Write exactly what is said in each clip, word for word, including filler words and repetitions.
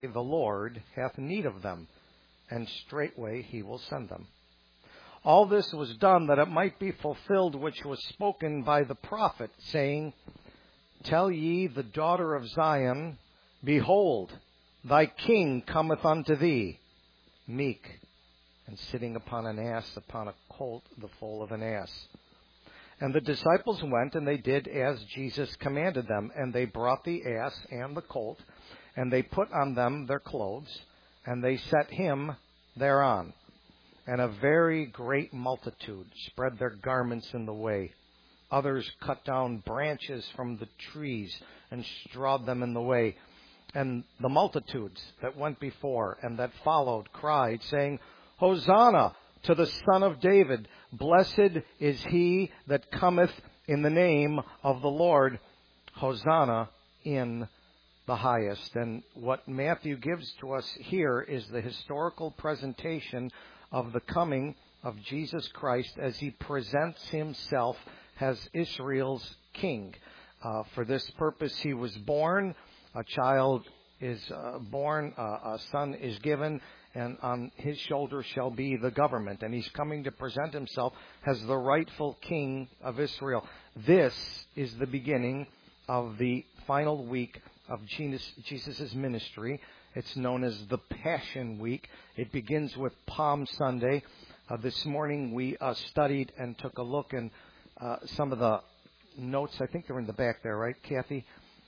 the Lord hath need of them, and straightway he will send them. All this was done that it might be fulfilled which was spoken by the prophet, saying, Tell ye the daughter of Zion, Behold, thy king cometh unto thee, meek, and sitting upon an ass, upon a colt, the foal of an ass. And the disciples went, and they did as Jesus commanded them, and they brought the ass and the colt, and they put on them their clothes, and they set him thereon. And a very great multitude spread their garments in the way. Others cut down branches from the trees and strawed them in the way. And the multitudes that went before and that followed cried, saying, Hosanna to the Son of David. Blessed is he that cometh in the name of the Lord. Hosanna in the highest. And what Matthew gives to us here is the historical presentation of the coming of Jesus Christ as he presents himself as Israel's king. Uh, for this purpose he was born, a child is uh, born, uh, a son is given, and on his shoulders shall be the government. And he's coming to present himself as the rightful king of Israel. This is the beginning of the final week of Jesus' ministry. It's known as the Passion Week. It begins with Palm Sunday. Uh, this morning we uh, studied and took a look in uh, some of the notes. I think they're in the back there, right, Kathy?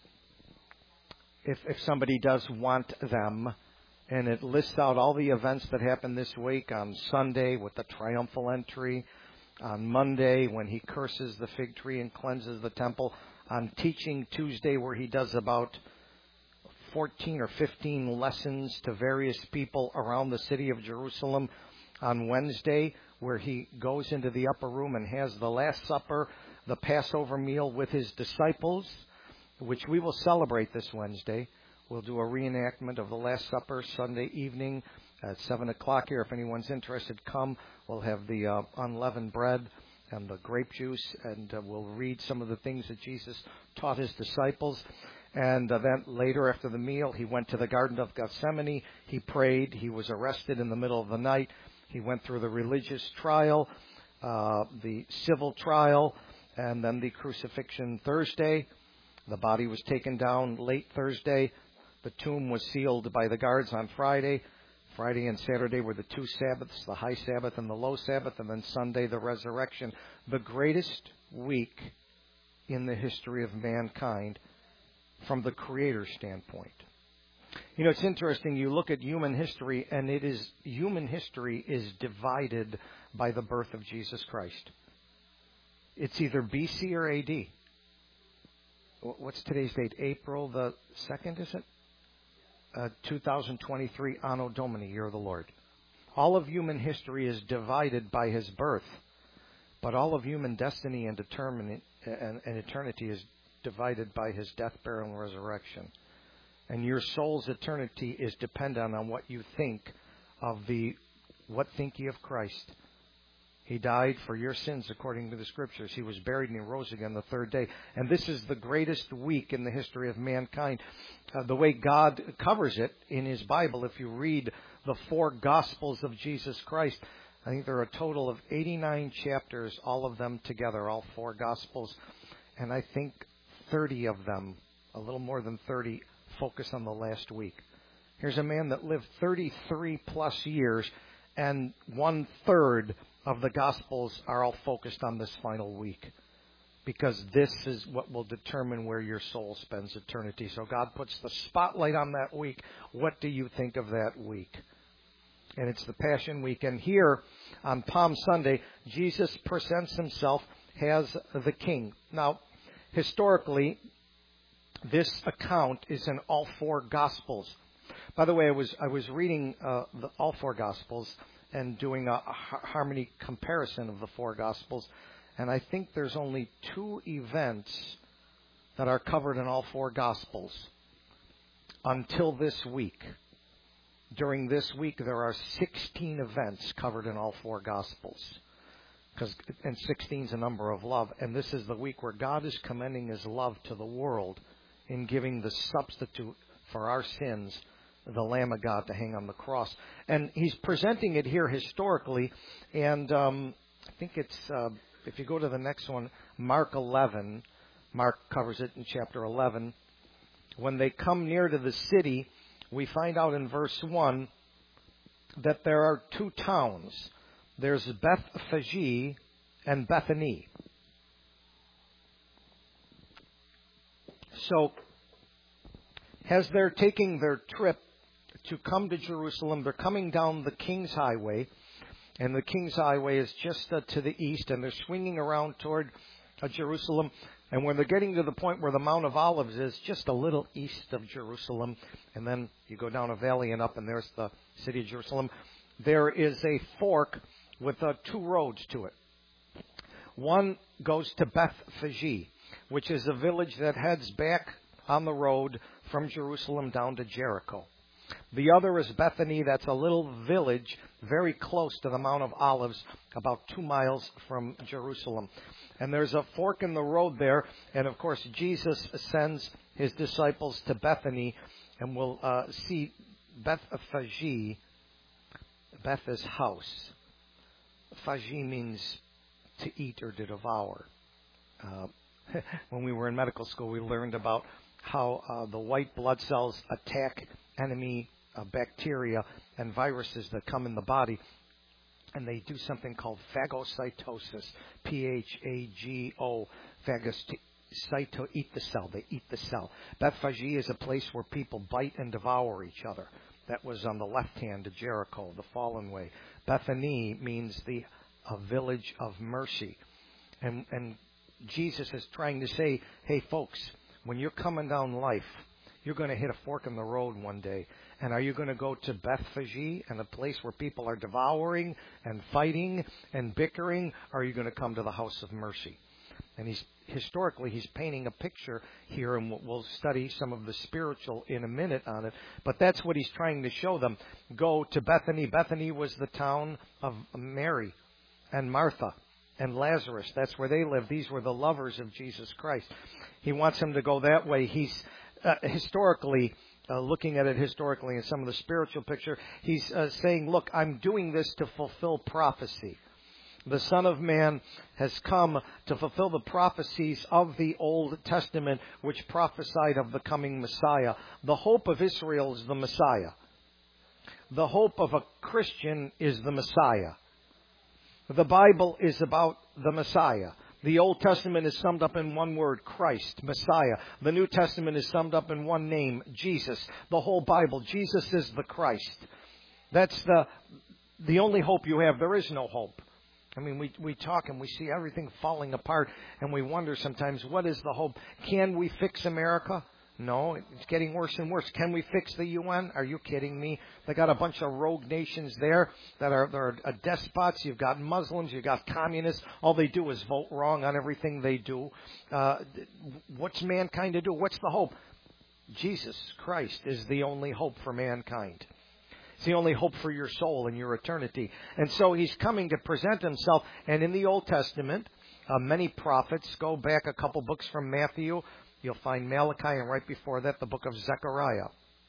If, if somebody does want them. And it lists out all the events that happened this week. On Sunday with the triumphal entry. On Monday when he curses the fig tree and cleanses the temple. On Teaching Tuesday where he does about fourteen or fifteen lessons to various people around the city of Jerusalem. On Wednesday, where he goes into the upper room and has the Last Supper, the Passover meal with his disciples, which we will celebrate this Wednesday. We'll do a reenactment of the Last Supper Sunday evening at seven o'clock here. If anyone's interested, come. We'll have the uh, unleavened bread and the grape juice, and uh, we'll read some of the things that Jesus taught his disciples. And uh, then later after the meal, he went to the Garden of Gethsemane. He prayed. He was arrested in the middle of the night. He went through the religious trial, uh, the civil trial, and then the crucifixion Thursday. The body was taken down late Thursday. The tomb was sealed by the guards on Friday. Friday and Saturday were the two Sabbaths, the high Sabbath and the low Sabbath, and then Sunday, the resurrection. The greatest week in the history of mankind from the Creator's standpoint. You know, it's interesting. You look at human history, and it is human history is divided by the birth of Jesus Christ. It's either B C or A D. What's today's date? April the second, is it? Uh, two thousand twenty-three, Anno Domini, year of the Lord. All of human history is divided by his birth, but all of human destiny and, determin- and, and eternity is divided by his death, burial, and resurrection. And your soul's eternity is dependent on what you think of the, what think ye of Christ? He died for your sins according to the Scriptures. He was buried and he rose again the third day. And this is the greatest week in the history of mankind. Uh, the way God covers it in his Bible, if you read the four Gospels of Jesus Christ, I think there are a total of eighty-nine chapters, all of them together, all four Gospels. And I think thirty of them, a little more than thirty, focus on the last week. Here's a man that lived thirty-three plus years, and one third of the Gospels are all focused on this final week, because this is what will determine where your soul spends eternity. So God puts the spotlight on that week. What do you think of that week? And it's the Passion Week. And here on Palm Sunday, Jesus presents himself as the King. Now, historically, this account is in all four Gospels. By the way, I was I was reading uh, the, all four Gospels and doing a, a harmony comparison of the four Gospels, and I think there's only two events that are covered in all four Gospels until this week. During this week, there are sixteen events covered in all four Gospels, because and sixteen is a number of love, and this is the week where God is commending his love to the world in giving the substitute for our sins the Lamb of God to hang on the cross. And he's presenting it here historically. And um, I think it's, uh, if you go to the next one, Mark eleven, Mark covers it in chapter eleven. When they come near to the city, we find out in verse one that there are two towns. There's Bethphage and Bethany. So, as they're taking their trip to come to Jerusalem, they're coming down the King's Highway, and the King's Highway is just uh, to the east, and they're swinging around toward uh, Jerusalem. And when they're getting to the point where the Mount of Olives is, just a little east of Jerusalem, and then you go down a valley and up, and there's the city of Jerusalem, there is a fork with uh, two roads to it. One goes to Bethphage, which is a village that heads back on the road from Jerusalem down to Jericho. The other is Bethany. That's a little village very close to the Mount of Olives, about two miles from Jerusalem. And there's a fork in the road there. And, of course, Jesus sends his disciples to Bethany. And we'll uh, see Bethphage. Beth is house. Phage means to eat or to devour. Uh, when we were in medical school, we learned about how uh, the white blood cells attack enemy uh, bacteria and viruses that come in the body. And they do something called phagocytosis. P H A G O. Phagocyto, eat the cell. They eat the cell. Bethphage is a place where people bite and devour each other. That was on the left hand of Jericho, the fallen way. Bethany means the a village of mercy. And, and Jesus is trying to say, hey, folks, when you're coming down life, you're going to hit a fork in the road one day. And are you going to go to Bethphage and a place where people are devouring and fighting and bickering? Or are you going to come to the house of mercy? And he's historically, he's painting a picture here, and we'll study some of the spiritual in a minute on it. But that's what he's trying to show them. Go to Bethany. Bethany was the town of Mary and Martha and Lazarus. That's where they lived. These were the lovers of Jesus Christ. He wants them to go that way. He's uh, historically, uh, looking at it historically in some of the spiritual picture, he's uh, saying, look, I'm doing this to fulfill prophecy. The Son of Man has come to fulfill the prophecies of the Old Testament, which prophesied of the coming Messiah. The hope of Israel is the Messiah. The hope of a Christian is the Messiah. The Bible is about the Messiah. The Old Testament is summed up in one word, Christ, Messiah. The New Testament is summed up in one name, Jesus. The whole Bible, Jesus is the Christ. That's the, the only hope you have. There is no hope. I mean, we, we talk and we see everything falling apart, and we wonder sometimes, what is the hope? Can we fix America? No, it's getting worse and worse. Can we fix the U N? Are you kidding me? They got a bunch of rogue nations there that are, that are despots. You've got Muslims. You've got communists. All they do is vote wrong on everything they do. Uh, what's mankind to do? What's the hope? Jesus Christ is the only hope for mankind. It's the only hope for your soul and your eternity. And so he's coming to present himself. And in the Old Testament, uh, many prophets, go back a couple books from Matthew. You'll find Malachi, and right before that, the book of Zechariah.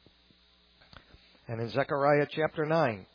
And in Zechariah chapter nine,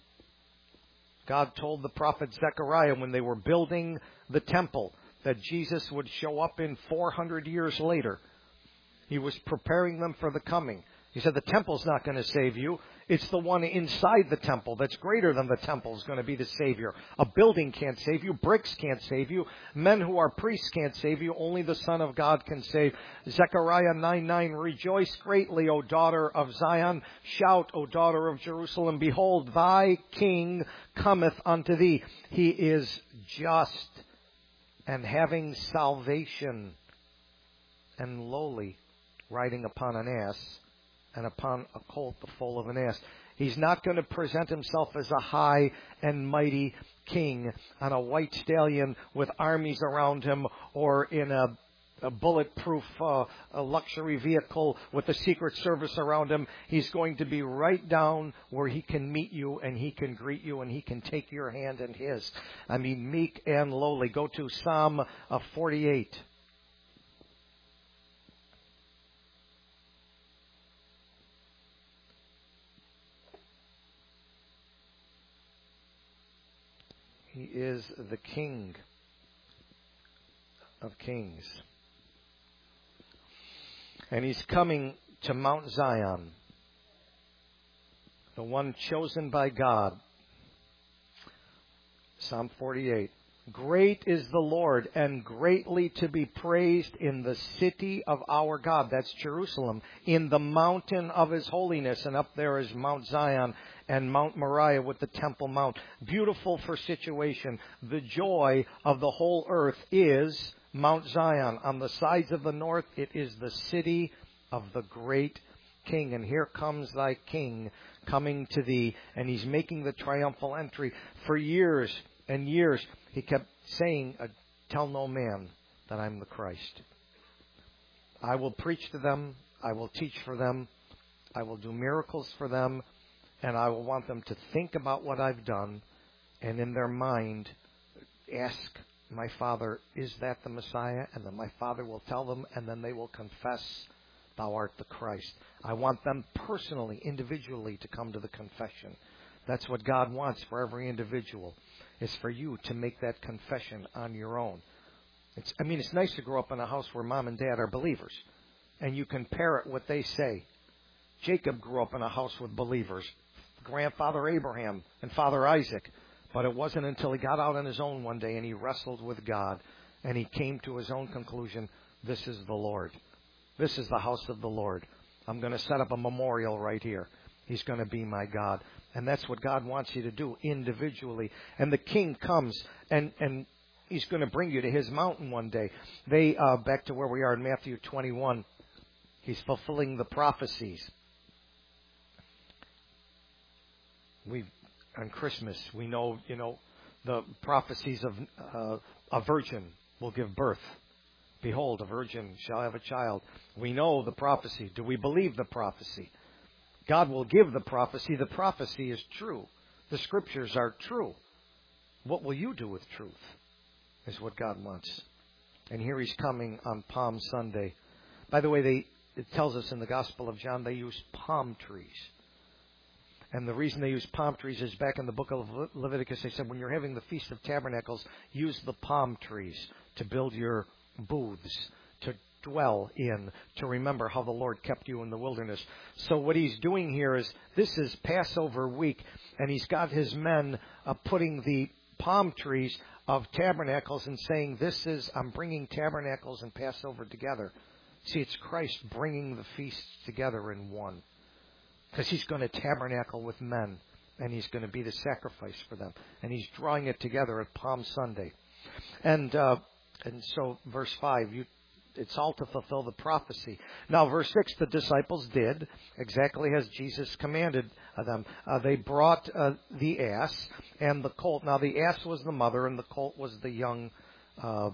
God told the prophet Zechariah when they were building the temple that Jesus would show up in four hundred years later. He was preparing them for the coming. He said, the temple's not going to save you. It's the one inside the temple that's greater than the temple is going to be the Savior. A building can't save you. Bricks can't save you. Men who are priests can't save you. Only the Son of God can save. Zechariah nine nine, rejoice greatly, O daughter of Zion. Shout, O daughter of Jerusalem. Behold, thy King cometh unto thee. He is just and having salvation and lowly, riding upon an ass, and upon a colt the foal of an ass. He's not going to present himself as a high and mighty king on a white stallion with armies around him, or in a, a bulletproof uh, a luxury vehicle with the Secret Service around him. He's going to be right down where he can meet you, and he can greet you, and he can take your hand in his. I mean, meek and lowly. Go to Psalm uh, forty-eight. He is the King of Kings. And He's coming to Mount Zion, the one chosen by God. Psalm forty-eight. Great is the Lord, and greatly to be praised in the city of our God. That's Jerusalem. In the mountain of His holiness. And up there is Mount Zion and Mount Moriah with the Temple Mount. Beautiful for situation. The joy of the whole earth is Mount Zion. On the sides of the north, it is the city of the great King. And here comes thy King coming to thee. And He's making the triumphal entry. For years and years, He kept saying, tell no man that I'm the Christ. I will preach to them. I will teach for them. I will do miracles for them. And I will want them to think about what I've done. And in their mind, ask my Father, is that the Messiah? And then my Father will tell them, and then they will confess, thou art the Christ. I want them personally, individually, to come to the confession. That's what God wants for every individual, is for you to make that confession on your own. It's, I mean, it's nice to grow up in a house where mom and dad are believers, and you can parrot what they say. Jacob grew up in a house with believers, grandfather Abraham and father Isaac. But it wasn't until he got out on his own one day and he wrestled with God and he came to his own conclusion, this is the Lord. This is the house of the Lord. I'm going to set up a memorial right here. He's going to be my God. And that's what God wants you to do individually. And the King comes and, and He's going to bring you to His mountain one day. They, uh, back to where we are in Matthew twenty-one, He's fulfilling the prophecies. We On Christmas, we know, you know, the prophecies of uh, a virgin will give birth. Behold, a virgin shall have a child. We know the prophecy. Do we believe the prophecy? God will give the prophecy. The prophecy is true. The Scriptures are true. What will you do with truth is what God wants. And here He's coming on Palm Sunday. By the way, they, it tells us in the Gospel of John they use palm trees. And the reason they use palm trees is back in the book of Leviticus, they said when you're having the Feast of Tabernacles, use the palm trees to build your booths, to dwell in, to remember how the Lord kept you in the wilderness. So what He's doing here is, this is Passover week, and He's got His men uh, putting the palm trees of tabernacles and saying, this is, I'm bringing tabernacles and Passover together. See, it's Christ bringing the feasts together in one. Because He's going to tabernacle with men. And He's going to be the sacrifice for them. And He's drawing it together at Palm Sunday. And uh, and so, verse five, you, it's all to fulfill the prophecy. Now, verse six, the disciples did exactly as Jesus commanded them. Uh, they brought uh, the ass and the colt. Now, the ass was the mother and the colt was the young. Uh,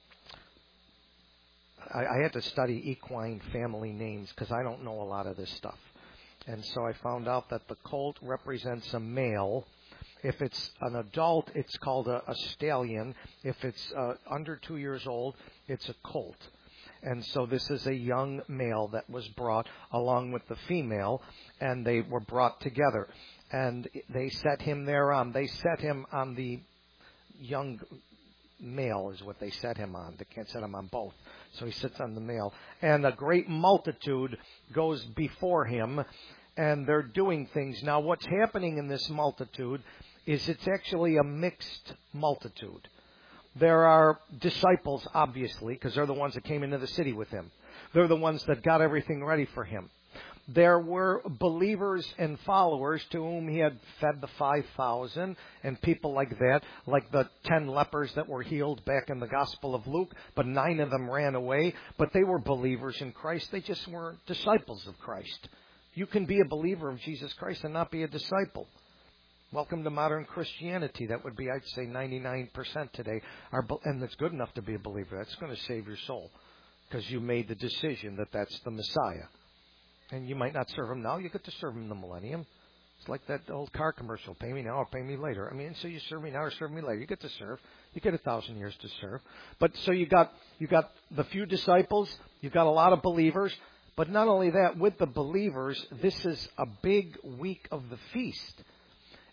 I, I had to study equine family names because I don't know a lot of this stuff. And so I found out that the colt represents a male. If it's an adult, it's called a, a stallion. If it's uh, under two years old, it's a colt. And so this is a young male that was brought along with the female, and they were brought together. And they set him thereon. They set him on the young male is what they set him on. They can't set him on both. So he sits on the male. And a great multitude goes before him, and they're doing things. Now, what's happening in this multitude is it's actually a mixed multitude. There are disciples, obviously, because they're the ones that came into the city with him. They're the ones that got everything ready for him. There were believers and followers to whom he had fed the five thousand and people like that, like the ten lepers that were healed back in the Gospel of Luke, but nine of them ran away. But they were believers in Christ. They just weren't disciples of Christ. You can be a believer of Jesus Christ and not be a disciple. Welcome to modern Christianity. That would be, I'd say, ninety-nine percent today. Are, and it's good enough to be a believer. That's going to save your soul because you made the decision that that's the Messiah. And you might not serve Him now. You get to serve Him in the millennium. It's like that old car commercial. Pay me now or pay me later. I mean, so you serve me now or serve me later. You get to serve. You get a thousand years to serve. But so you got you got the few disciples. You've got a lot of believers. But not only that, with the believers, this is a big week of the feast.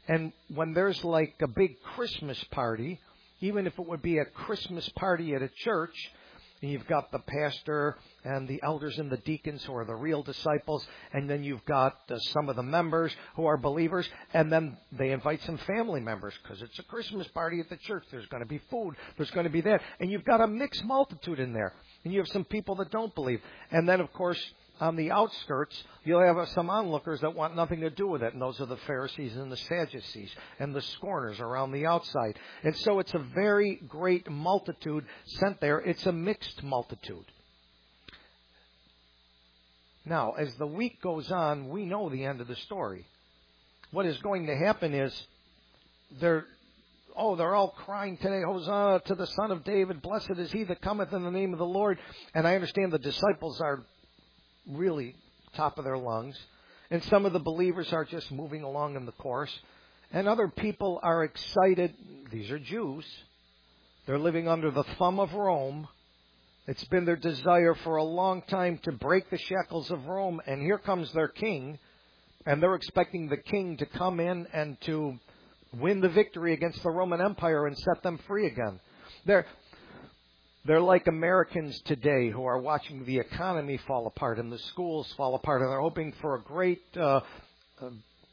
And when there's like a big Christmas party, even if it would be a Christmas party at a church, and you've got the pastor and the elders and the deacons who are the real disciples, and then you've got uh, some of the members who are believers, and then they invite some family members because it's a Christmas party at the church. There's going to be food. There's going to be that. And you've got a mixed multitude in there. And you have some people that don't believe. And then, of course, on the outskirts, you'll have some onlookers that want nothing to do with it. And those are the Pharisees and the Sadducees and the scorners around the outside. And so it's a very great multitude sent there. It's a mixed multitude. Now, as the week goes on, we know the end of the story. What is going to happen is they're, oh, they're all crying today, Hosanna to the Son of David, blessed is he that cometh in the name of the Lord. And I understand the disciples are really top of their lungs. And some of the believers are just moving along in the course. And other people are excited. These are Jews. They're living under the thumb of Rome. It's been their desire for a long time to break the shackles of Rome. And here comes their king. And they're expecting the king to come in and to win the victory against the Roman Empire and set them free again. They're They're like Americans today who are watching the economy fall apart and the schools fall apart, and they're hoping for a great, uh, uh,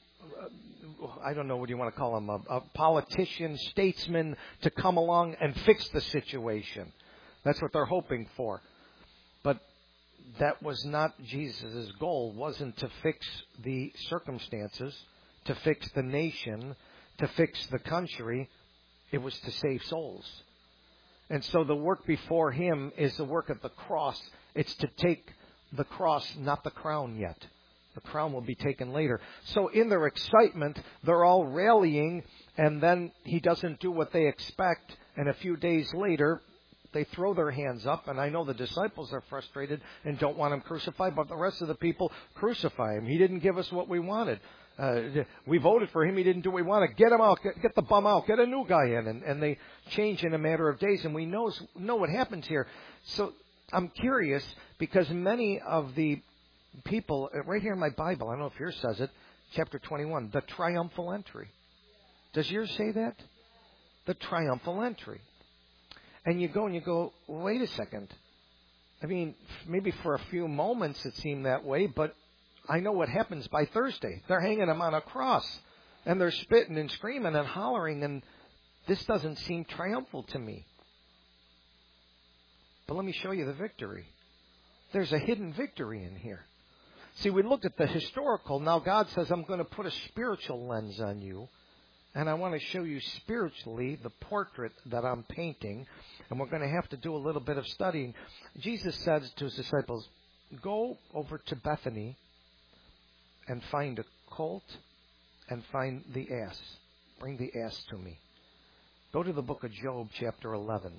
I don't know what you want to call him, a, a politician, statesman to come along and fix the situation. That's what they're hoping for. But that was not Jesus' goal, wasn't to fix the circumstances, to fix the nation, to fix the country. It was to save souls. And so the work before him is the work at the cross. It's to take the cross, not the crown yet. The crown will be taken later. So in their excitement, they're all rallying, and then he doesn't do what they expect. And a few days later, they throw their hands up. And I know the disciples are frustrated and don't want him crucified, but the rest of the people crucify him. He didn't give us what we wanted. Uh, we voted for him. He didn't do what we wanted. Get him out. Get, get the bum out. Get a new guy in. And, and they change in a matter of days. And we know, know what happens here. So I'm curious because many of the people, right here in my Bible, I don't know if yours says it, chapter twenty-one, the triumphal entry. Does yours say that? The triumphal entry. And you go and you go, wait a second. I mean, maybe for a few moments it seemed that way, but I know what happens by Thursday. They're hanging him on a cross, and they're spitting and screaming and hollering, and this doesn't seem triumphal to me. But let me show you the victory. There's a hidden victory in here. See, we looked at the historical. Now God says, I'm going to put a spiritual lens on you, and I want to show you spiritually the portrait that I'm painting, and we're going to have to do a little bit of studying. Jesus says to his disciples, go over to Bethany and find a colt and find the ass. Bring the ass to me. Go to the book of Job, chapter eleven.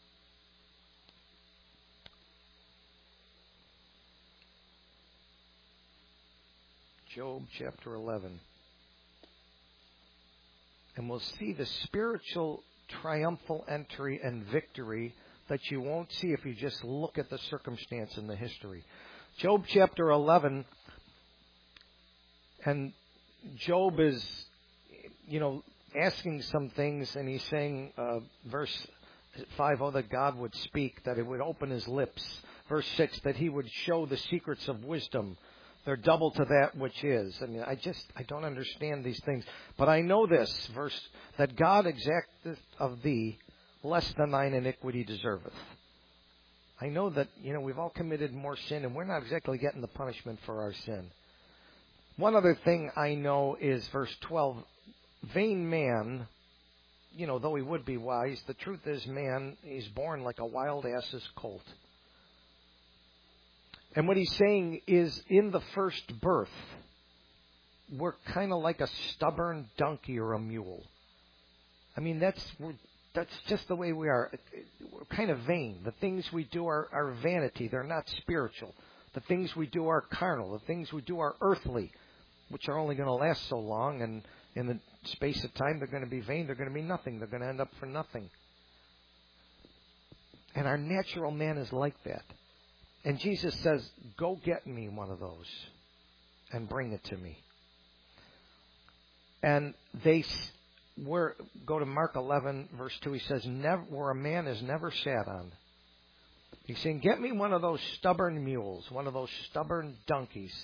Job, chapter eleven. And we'll see the spiritual triumphal entry and victory that you won't see if you just look at the circumstance in the history. Job, chapter eleven. And Job is, you know, asking some things, and he's saying, uh, verse five, oh, that God would speak, that it would open his lips. Verse six, that he would show the secrets of wisdom. They're double to that which is. I mean, I just, I don't understand these things. But I know this, verse, that God exacteth of thee less than thine iniquity deserveth. I know that, you know, we've all committed more sin, and we're not exactly getting the punishment for our sin. One other thing I know is verse twelve, vain man, you know, though he would be wise, the truth is man, he's born like a wild ass's colt. And what he's saying is in the first birth, we're kind of like a stubborn donkey or a mule. I mean, that's we're, that's just the way we are. We're kind of vain. The things we do are, are vanity. They're not spiritual. The things we do are carnal. The things we do are earthly, which are only going to last so long. And in the space of time, they're going to be vain. They're going to be nothing. They're going to end up for nothing. And our natural man is like that. And Jesus says, go get me one of those and bring it to me. And they were, go to Mark eleven, verse two, he says, never, where a man is never sat on. He's saying, get me one of those stubborn mules, one of those stubborn donkeys.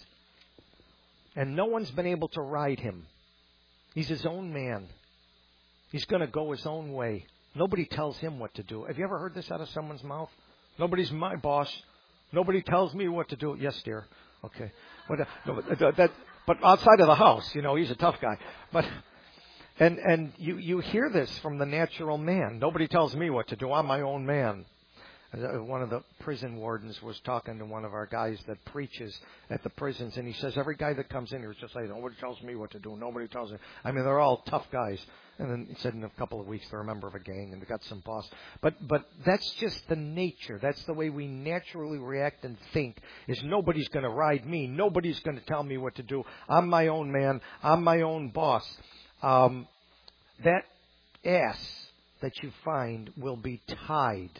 And no one's been able to ride him. He's his own man. He's going to go his own way. Nobody tells him what to do. Have you ever heard this out of someone's mouth? Nobody's my boss. Nobody tells me what to do. Yes, dear. Okay. But, uh, no, but, that, but outside of the house, you know, he's a tough guy. But and and you, you hear this from the natural man. Nobody tells me what to do. I'm my own man. One of the prison wardens was talking to one of our guys that preaches at the prisons, and he says, every guy that comes in here is just like, nobody tells me what to do. Nobody tells me. I mean, they're all tough guys. And then he said in a couple of weeks they're a member of a gang and they got some boss. But but that's just the nature. That's the way we naturally react and think, is nobody's going to ride me. Nobody's going to tell me what to do. I'm my own man. I'm my own boss. Um, that ass that you find will be tied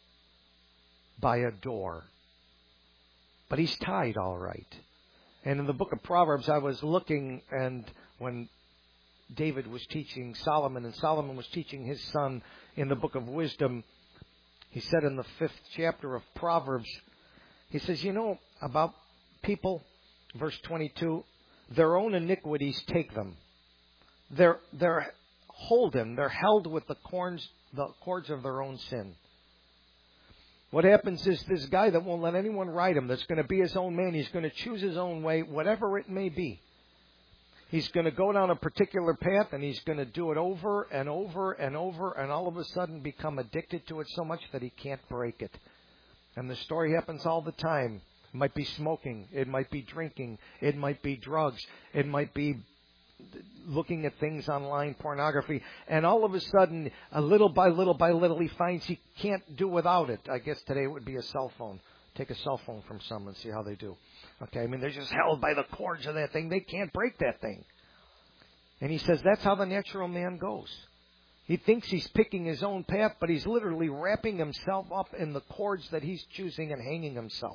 by a door. But he's tied all right. And in the book of Proverbs, I was looking, and when David was teaching Solomon, and Solomon was teaching his son in the book of wisdom, he said in the fifth chapter of Proverbs, he says, you know, about people, verse twenty-two, their own iniquities take them. They're, they're holden, they're held with the cords, the cords of their own sin. What happens is this guy that won't let anyone ride him, that's going to be his own man, he's going to choose his own way, whatever it may be. He's going to go down a particular path, and he's going to do it over and over and over, and all of a sudden become addicted to it so much that he can't break it. And the story happens all the time. It might be smoking. It might be drinking. It might be drugs. It might be looking at things online, pornography. And all of a sudden, a little by little by little, he finds he can't do without it. I guess today it would be a cell phone. Take a cell phone from someone, see how they do. Okay, I mean, they're just held by the cords of that thing. They can't break that thing. And he says that's how the natural man goes. He thinks he's picking his own path, but he's literally wrapping himself up in the cords that he's choosing and hanging himself.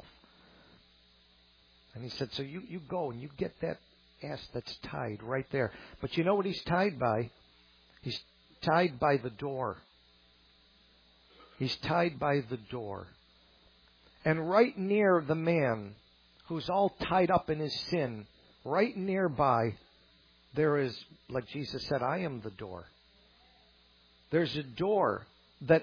And he said, so you, you go and you get that ass that's tied right there. But you know what he's tied by? He's tied by the door. He's tied by the door. And right near the man who's all tied up in his sin, right nearby, there is, like Jesus said, I am the door. There's a door that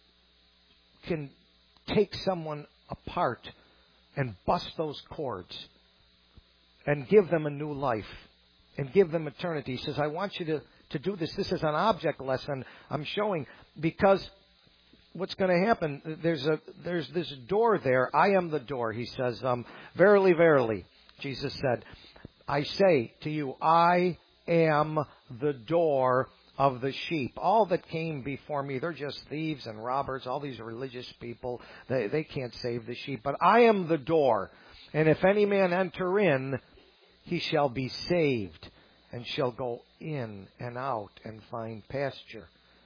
can take someone apart and bust those cords and give them a new life and give them eternity. He says, I want you to, to do this. This is an object lesson I'm showing, because what's going to happen, there's a there's this door there. I am the door, he says. Um, verily, verily, Jesus said, I say to you, I am the door of the sheep. All that came before me, they're just thieves and robbers, all these religious people. They, they can't save the sheep. But I am the door. And if any man enter in, he shall be saved and shall go in and out and find pasture.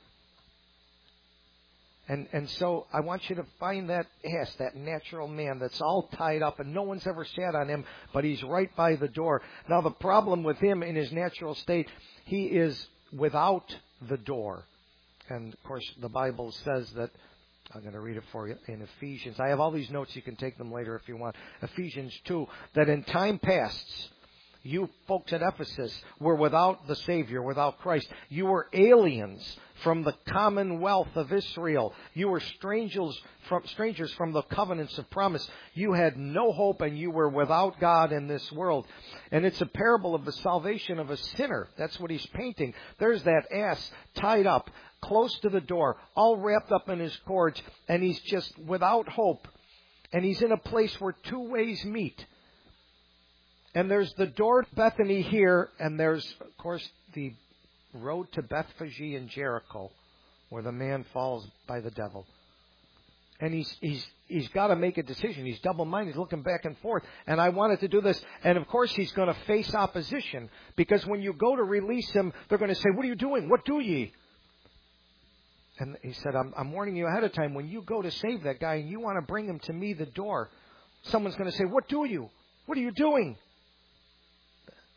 And and so I want you to find that ass, that natural man that's all tied up and no one's ever sat on him, but he's right by the door. Now the problem with him in his natural state, he is without the door. And of course the Bible says that, I'm going to read it for you in Ephesians. I have all these notes, you can take them later if you want. Ephesians two, that in time past, you folks at Ephesus were without the Savior, without Christ. You were aliens from the commonwealth of Israel. You were strangers from, strangers from the covenants of promise. You had no hope and you were without God in this world. And it's a parable of the salvation of a sinner. That's what he's painting. There's that ass tied up close to the door, all wrapped up in his cords, and he's just without hope. And he's in a place where two ways meet. And there's the door to Bethany here, and there's, of course, the road to Bethphage in Jericho, where the man falls by the devil. And he's he's he's got to make a decision. He's double-minded, looking back and forth. And I wanted to do this. And, of course, he's going to face opposition, because when you go to release him, they're going to say, what are you doing? What do ye? And he said, I'm, I'm warning you ahead of time. When you go to save that guy and you want to bring him to me, the door, someone's going to say, what do you? What are you doing?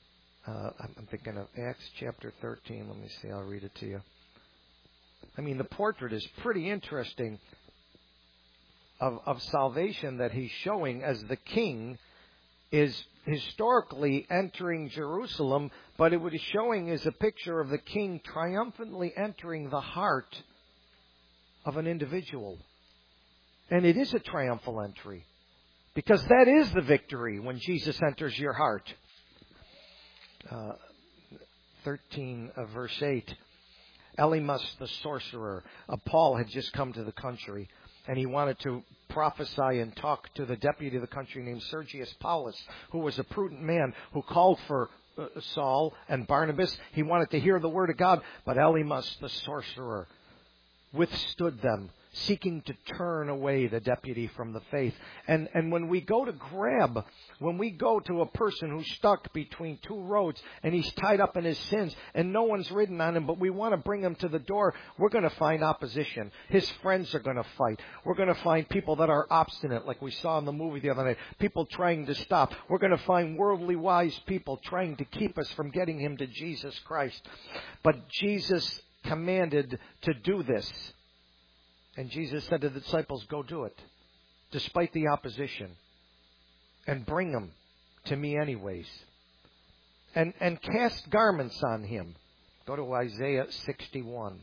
Uh, I'm thinking of Acts chapter thirteen. Let me see. I'll read it to you. I mean, the portrait is pretty interesting of, of salvation that he's showing as the king is historically entering Jerusalem, but it what he's showing is a picture of the king triumphantly entering the heart of an individual. And it is a triumphal entry, because that is the victory when Jesus enters your heart. Uh, thirteen, uh, verse eight. Elymas the sorcerer. Uh, Paul had just come to the country, and he wanted to prophesy and talk to the deputy of the country named Sergius Paulus, who was a prudent man who called for uh, Saul and Barnabas. He wanted to hear the word of God, but Elymas the sorcerer withstood them, seeking to turn away the deputy from the faith. And and when we go to grab, when we go to a person who's stuck between two roads and he's tied up in his sins and no one's ridden on him, but we want to bring him to the door, we're going to find opposition. His friends are going to fight. We're going to find people that are obstinate, like we saw in the movie the other night, people trying to stop. We're going to find worldly wise people trying to keep us from getting him to Jesus Christ. But Jesus commanded to do this. And Jesus said to the disciples, go do it, despite the opposition, and bring them to me anyways. And, and cast garments on him. Go to Isaiah sixty-one.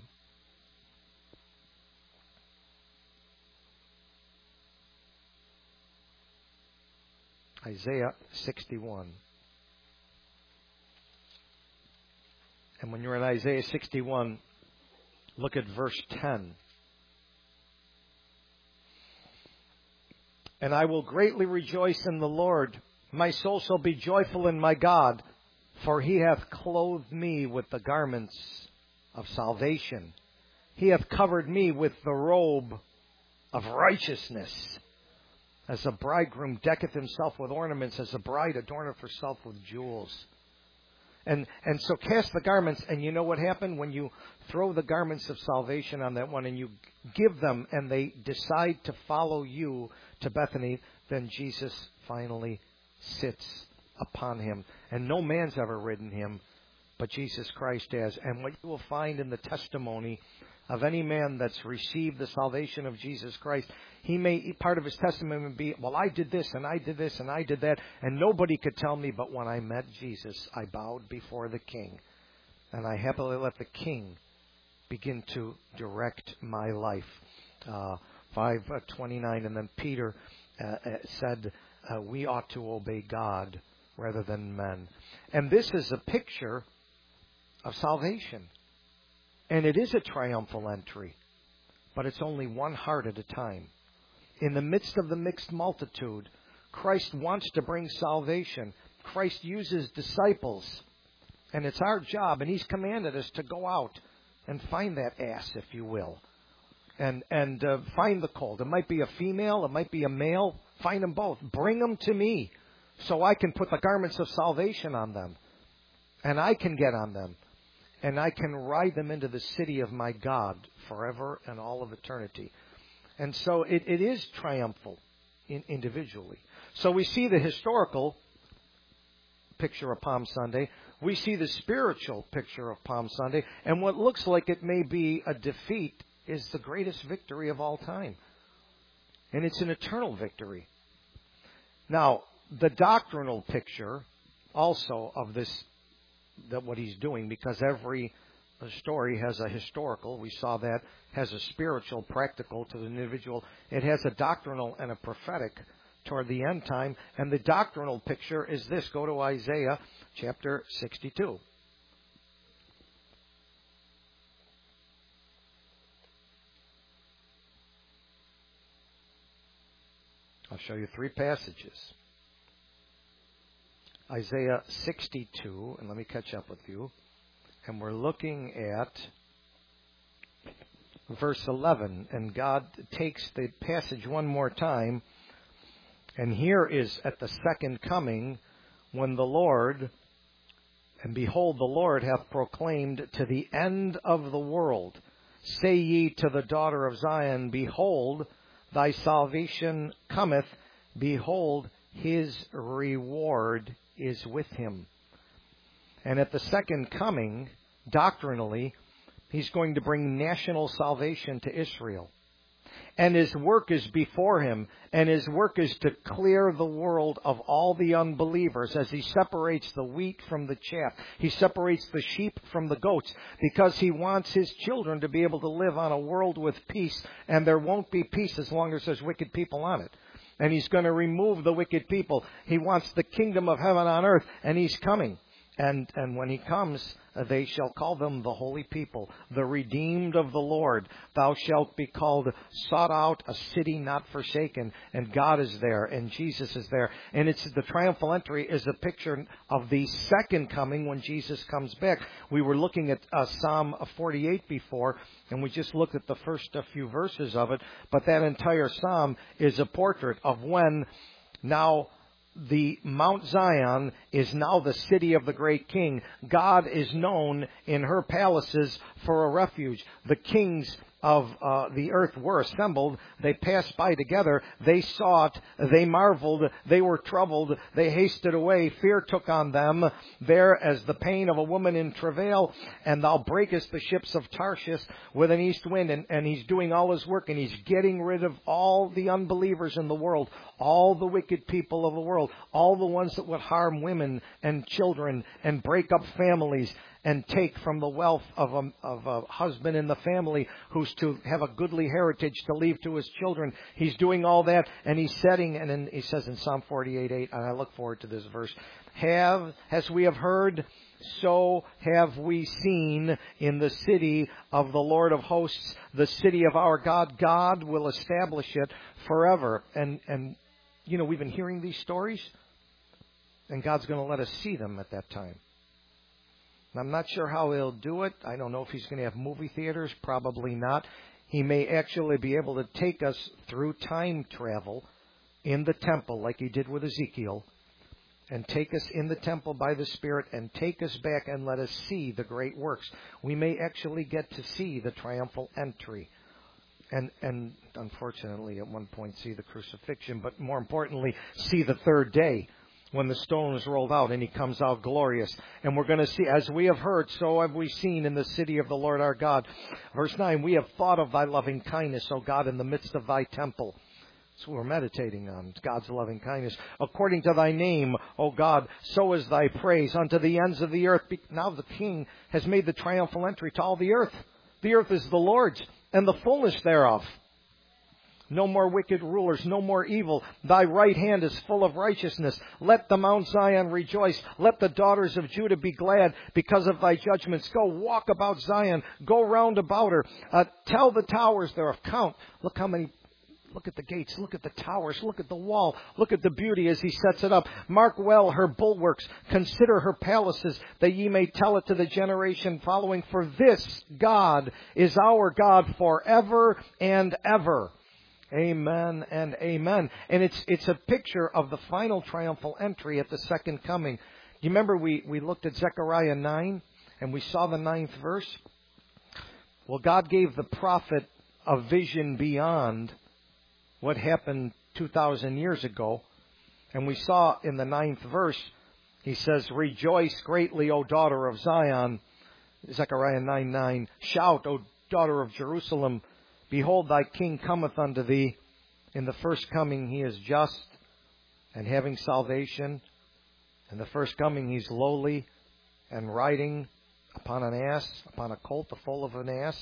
Isaiah sixty-one. And when you're in Isaiah sixty-one, look at verse ten. And I will greatly rejoice in the Lord. My soul shall be joyful in my God, for he hath clothed me with the garments of salvation. He hath covered me with the robe of righteousness. As a bridegroom decketh himself with ornaments, as a bride adorneth herself with jewels. And and so cast the garments, and you know what happened? When you throw the garments of salvation on that one and you give them and they decide to follow you to Bethany, then Jesus finally sits upon him. And no man's ever ridden him, but Jesus Christ has. And what you will find in the testimony of any man that's received the salvation of Jesus Christ, he may, part of his testimony would be, well, I did this and I did this and I did that, and nobody could tell me, but when I met Jesus, I bowed before the King, and I happily let the King begin to direct my life. Uh, five twenty-nine, and then Peter uh, said, uh, we ought to obey God rather than men. And this is a picture of salvation. And it is a triumphal entry, but it's only one heart at a time. In the midst of the mixed multitude, Christ wants to bring salvation. Christ uses disciples, and it's our job, and he's commanded us to go out and find that ass, if you will, and and uh, find the colt. It might be a female, it might be a male. Find them both. Bring them to me so I can put the garments of salvation on them, and I can get on them. And I can ride them into the city of my God forever and all of eternity. And so it, it is triumphal in, individually. So we see the historical picture of Palm Sunday. We see the spiritual picture of Palm Sunday. And what looks like it may be a defeat is the greatest victory of all time. And it's an eternal victory. Now, the doctrinal picture also of this, that what he's doing, because every story has a historical, we saw that, has a spiritual, practical to the individual. It has a doctrinal and a prophetic toward the end time. And the doctrinal picture is this. Go to Isaiah chapter sixty-two. I'll show you three passages. Isaiah sixty-two, and let me catch up with you. And we're looking at verse eleven. And God takes the passage one more time. And here is at the second coming, when the Lord, and behold, the Lord hath proclaimed to the end of the world, say ye to the daughter of Zion, behold, thy salvation cometh, behold, his reward is with him. And at the second coming, doctrinally, he's going to bring national salvation to Israel. And his work is before him, and his work is to clear the world of all the unbelievers as he separates the wheat from the chaff. He separates the sheep from the goats, because he wants his children to be able to live on a world with peace, and there won't be peace as long as there's wicked people on it. And he's going to remove the wicked people. He wants the kingdom of heaven on earth, and he's coming. And and when he comes, they shall call them the holy people, the redeemed of the Lord. Thou shalt be called sought out, a city not forsaken. And God is there, and Jesus is there. And it's the triumphal entry is a picture of the second coming when Jesus comes back. We were looking at uh, Psalm forty-eight before, and we just looked at the first uh, few verses of it. But that entire psalm is a portrait of when now the Mount Zion is now the city of the great king. God is known in her palaces for a refuge. The kings of uh, the earth were assembled. They passed by together. They saw it. They marveled. They were troubled. They hasted away. Fear took on them there as the pain of a woman in travail. And thou breakest the ships of Tarshish with an east wind. And, and he's doing all his work, and he's getting rid of all the unbelievers in the world, all the wicked people of the world, all the ones that would harm women and children and break up families and take from the wealth of a, of a husband in the family who's to have a goodly heritage to leave to his children. He's doing all that, and he's setting, and then he says in Psalm forty-eight eight, and I look forward to this verse, have, as we have heard, so have we seen in the city of the Lord of hosts, the city of our God. God will establish it forever. And, and you know, we've been hearing these stories, and God's going to let us see them at that time. I'm not sure how he'll do it. I don't know if he's going to have movie theaters. Probably not. He may actually be able to take us through time travel in the temple like he did with Ezekiel, and take us in the temple by the Spirit and take us back and let us see the great works. We may actually get to see the triumphal entry. And, and unfortunately, at one point, see the crucifixion, but more importantly, see the third day, when the stone is rolled out and he comes out glorious. And we're going to see, as we have heard, so have we seen in the city of the Lord our God. Verse nine, we have thought of thy loving kindness, O God, in the midst of thy temple. That's what we're meditating on, God's loving kindness. According to thy name, O God, so is thy praise unto the ends of the earth. Now the King has made the triumphal entry to all the earth. The earth is the Lord's, and the fullness thereof. No more wicked rulers, no more evil. Thy right hand is full of righteousness. Let the Mount Zion rejoice. Let the daughters of Judah be glad because of thy judgments. Go walk about Zion. Go round about her. Uh, tell the towers thereof. Count. Look how many. Look at the gates. Look at the towers. Look at the wall. Look at the beauty as he sets it up. Mark well her bulwarks. Consider her palaces, that ye may tell it to the generation following. For this God is our God forever and ever. Amen and amen. And it's it's a picture of the final triumphal entry at the second coming. Do you remember we, we looked at Zechariah nine and we saw the ninth verse? Well, God gave the prophet a vision beyond what happened two thousand years ago. And we saw in the ninth verse, he says, rejoice greatly, O daughter of Zion. Zechariah nine nine. Shout, O daughter of Jerusalem. Behold, thy king cometh unto thee. In the first coming he is just and having salvation. In the first coming he's lowly and riding upon an ass, upon a colt, the foal of an ass.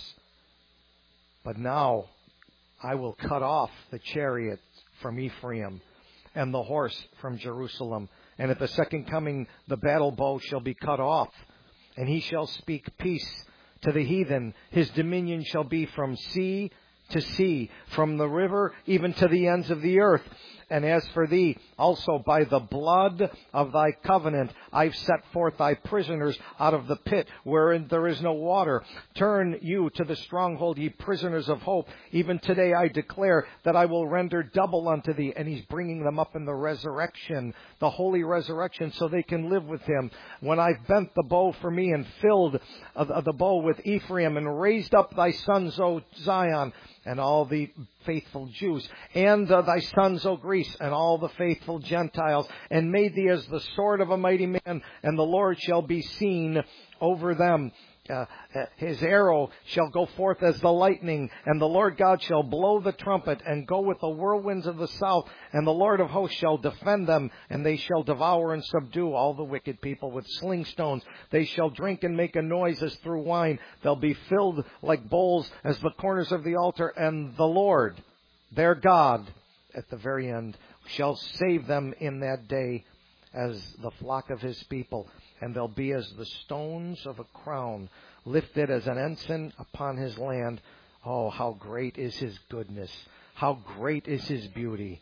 But now I will cut off the chariot from Ephraim and the horse from Jerusalem. And at the second coming the battle bow shall be cut off, and he shall speak peace to the heathen. His dominion shall be from sea to sea, from the river even to the ends of the earth. And as for thee, also by the blood of thy covenant, I've set forth thy prisoners out of the pit wherein there is no water. Turn you to the stronghold, ye prisoners of hope. Even today I declare that I will render double unto thee. And he's bringing them up in the resurrection, the holy resurrection, so they can live with him. When I've bent the bow for me and filled the bow with Ephraim and raised up thy sons, O Zion, and all the faithful Jews, and uh, thy sons, O Greece, and all the faithful Gentiles, and made thee as the sword of a mighty man, and the Lord shall be seen over them. Uh, his arrow shall go forth as the lightning, and the Lord God shall blow the trumpet, and go with the whirlwinds of the south, and the Lord of hosts shall defend them, and they shall devour and subdue all the wicked people with sling stones. They shall drink and make a noise as through wine. They'll be filled like bowls as the corners of the altar, and the Lord, their God, at the very end, shall save them in that day as the flock of his people. And they'll be as the stones of a crown, lifted as an ensign upon his land. Oh, how great is his goodness! How great is his beauty!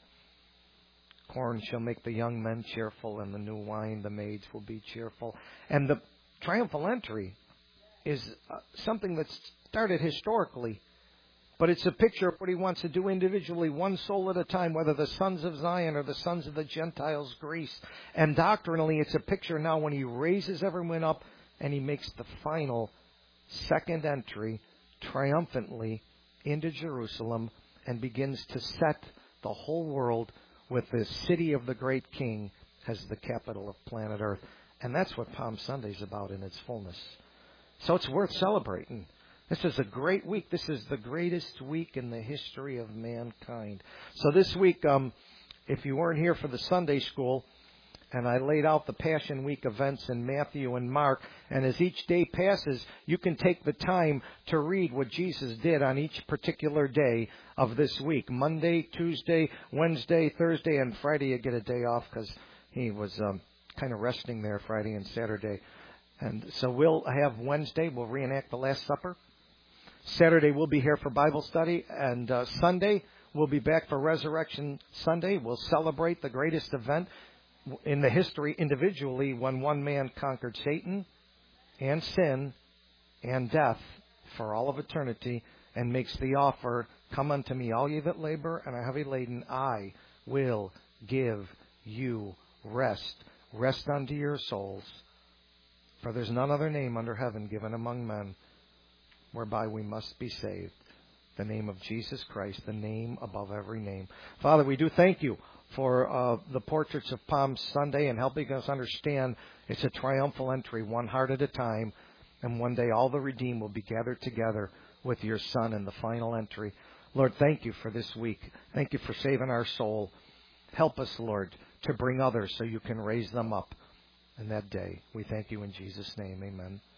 Corn shall make the young men cheerful, and the new wine the maids will be cheerful. And the triumphal entry is uh, something that started historically, but it's a picture of what he wants to do individually, one soul at a time, whether the sons of Zion or the sons of the Gentiles, Greece. And doctrinally, it's a picture now when he raises everyone up and he makes the final second entry triumphantly into Jerusalem and begins to set the whole world with the city of the great King as the capital of planet Earth. And that's what Palm Sunday is about in its fullness. So it's worth celebrating. This is a great week. This is the greatest week in the history of mankind. So this week, um, if you weren't here for the Sunday school, and I laid out the Passion Week events in Matthew and Mark, and as each day passes, you can take the time to read what Jesus did on each particular day of this week. Monday, Tuesday, Wednesday, Thursday, and Friday you get a day off because he was um, kind of resting there Friday and Saturday. And so we'll have Wednesday, we'll reenact the Last Supper. Saturday, we'll be here for Bible study. And uh, Sunday, we'll be back for Resurrection Sunday. We'll celebrate the greatest event in the history individually when one man conquered Satan and sin and death for all of eternity and makes the offer, come unto me, all ye that labor and are heavy laden, I will give you rest. Rest unto your souls. For there's none other name under heaven given among men whereby we must be saved. The name of Jesus Christ, the name above every name. Father, we do thank you for uh, the portraits of Palm Sunday and helping us understand it's a triumphal entry, one heart at a time. And one day all the redeemed will be gathered together with your Son in the final entry. Lord, thank you for this week. Thank you for saving our soul. Help us, Lord, to bring others so you can raise them up in that day. We thank you in Jesus' name. Amen.